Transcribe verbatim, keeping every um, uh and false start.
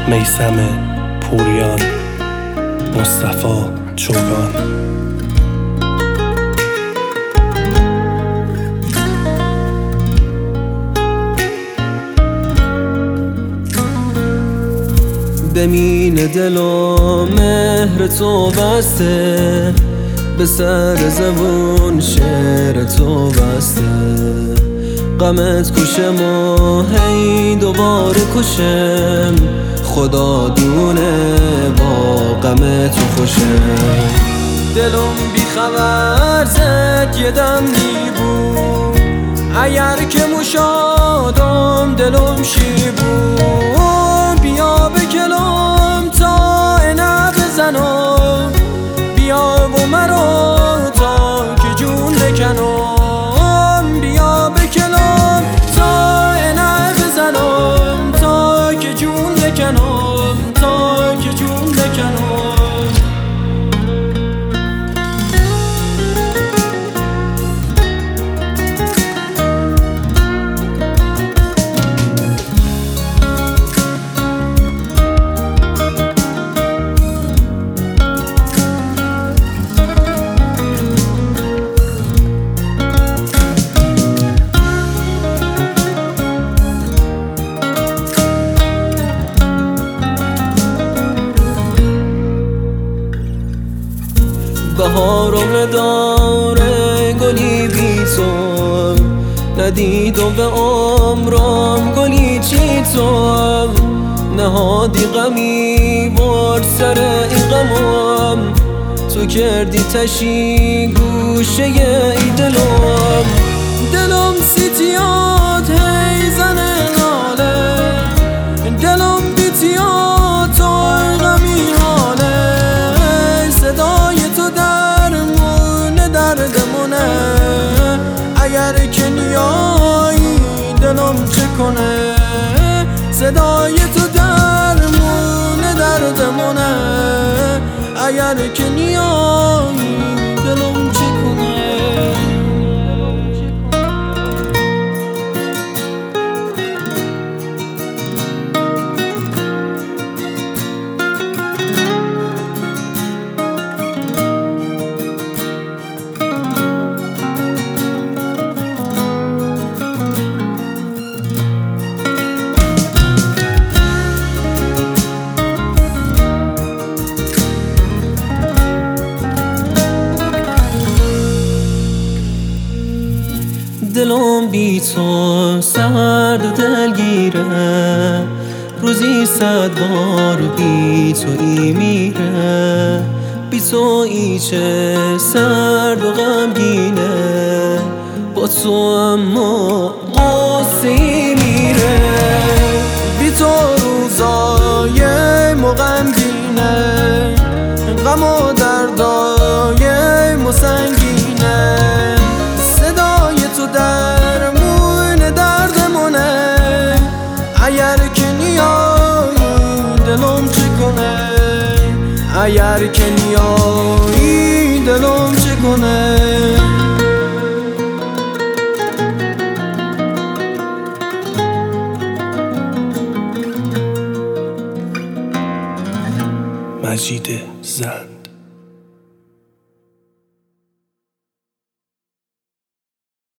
میثم پوریان، مصطفی چوگان. به مین دل و مهر تو بسته، به سر زبون شعر تو بسته. غمت کشم و هی دوباره کشم، خدا دونه با غم تو خوشم. دلم بی خبر زد یه دم نیبون، اگر که مشادم دلم شیبون. بیا بکلم تا اینه بزنم، بیا و مرا تا که جون بکنم. بیا بکلم تا اینه بزنم، تا که جون بکنم، تا که جون بکنم. بهارم نداره گلی بی تو، ندیدم به عمرم گلی چی تو. نهادی غمی بر سر این غمم، تو کردی تشی گوشه ای دلم. دلم سیتیات هی زنه ناله، دلم بیتیات توی غمی حاله. صدای تو درمون دردمونه، اگر که نیایی دلم چه کنه. صدای تو درمون دردمونه، اگر که نیایی دلم چه کنه. دلم بی تو سرد و دلگیره، روزی صد بار بی تو ای میره. بی تو ای چه سرد و غمگینه، با تو اما قصه میره. بی تو روزای ما غمگینه، غم و دردای ما سنگینه. تو درمون دردمونه، اگر که نیایی دلم چه کنه. اگر که نیایی دلم چه کنه. مجید زند.